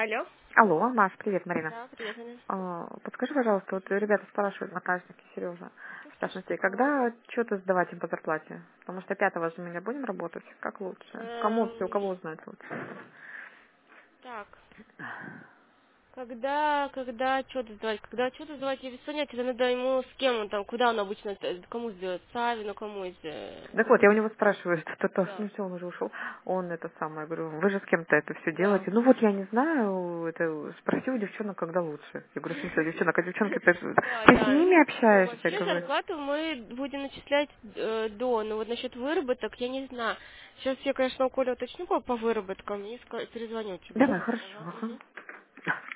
Алло. Алло, Маш, привет, Марина. Да, привет, Аня. Подскажи, пожалуйста, вот ребята спрашивают, наказчики, Сережа, в частности, когда что-то сдавать им по зарплате? Потому что 5-го же мы не будем работать. Как лучше? Кому все, у Эм, кого узнать лучше? так, когда что-то сдавать? Когда что-то сдавать, я без понятия, это надо ему с кем он там, куда он обычно, кому сдает, Савину, кому из... Так вот, я у него спрашиваю, что-то, Да, ну все, он уже ушел. Он это самое, говорю, вы же с кем-то это все да. делаете. Ну вот я не знаю, это спроси у девчонок, когда лучше. Я говорю, в смысле, девчонок, а девчонки, ты Да, с да. ними Ну, общаешься, вообще говорю. зарплату мы будем начислять до, но вот насчет выработок я не знаю. Сейчас я, конечно, у Коли уточню по выработкам и перезвоню тебе. Давай, хорошо. Ага. Ага.